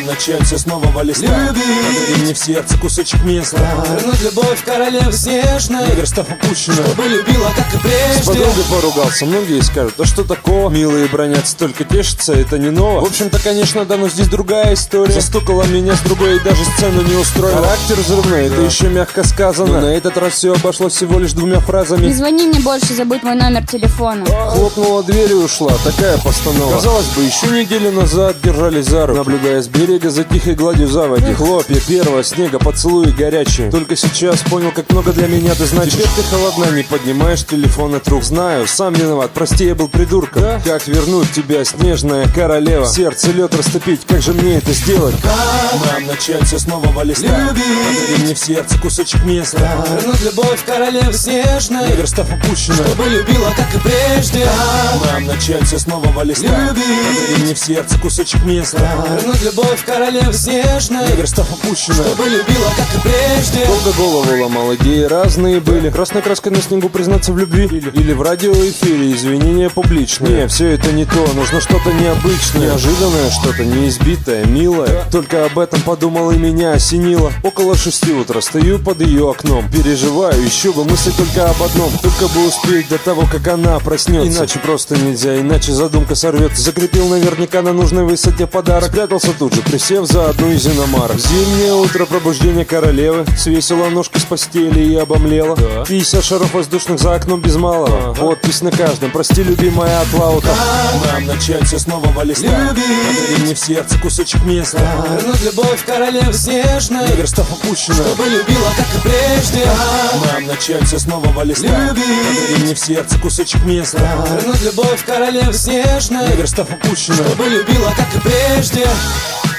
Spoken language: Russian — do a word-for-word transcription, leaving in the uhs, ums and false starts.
Мам, начать все с нового листа. Подари мне в сердце кусочек места. Вернуть любовь королевы снежной. Негрстав упущена, чтобы любила, как и прежде. С подругой поругался, многие скажут: а что такого? Милые бронятся, только тешатся, это не ново. В общем-то, конечно, да, но здесь другая история. Застукала меня с другой и даже сцену не устроила. Характер взрывной, это еще мягко сказано. Но на этот раз все обошлось всего лишь двумя фразами. Не звони мне больше, забудь мой номер телефона. Хлопнула дверь и ушла, такая постанова. Казалось бы, еще неделю назад держались за руку, наблюдая с берега за тихой гладью заводи. Хлопья первого снега, поцелуи горячие. Только сейчас понял, как много для меня ты значишь. Теперь ты холодна, не поднимаешь телефон от рук. Знаю, сам виноват, прости, я был придурком. Да? Как вернуть тебя, снежная королева? Сердце лед растопить, как же мне это сделать? Мам, начать все с нового листа. Подари мне в сердце кусочек места. Вернуть любовь королевы снежной. Негрстав упущена, чтобы любила, как и прежде. Мам, начать все с нового листа. Подари мне в сердце кусочек места. Вернуть любовь королевы снежной. Негрстав упущена, чтобы любила, как и прежде. Долго голову ломал, идеи разные были. Красной краской на снегу признаться в любви. Или, или в радиоэфире извинения публичные. Не, все это не то, нужно что-то необычное. Неожиданное что-то, неизбитое, милое. Только об этом подумал и меня осенило. Около шести утра стою под ее окном. Переживаю, еще бы, мысли только об одном. Только бы успеть до того, как она проснется. Иначе просто нельзя, иначе задумка сорвется. Закрепил наверняка на нужной высоте подарок. Спрятался тут же, присев за одну из иномарок. Зимнее утро, пробуждение королевы. Свесила ножки с постели и обомлела. Да. пятьдесят шаров воздушных за окном без малого. Ага. Подпись на каждом, прости, любимая, от Лаута. Мам, начать все с нового листа. Подари мне в сердце кусочек места. Вернуть любовь королевы снежной. Негрстав упущена, чтобы любила, как и прежде. Мам, начать все с нового листа. Подари мне в сердце кусочек места. Вернуть любовь королевы снежной. Негрстав упущена, чтобы любила, как и прежде.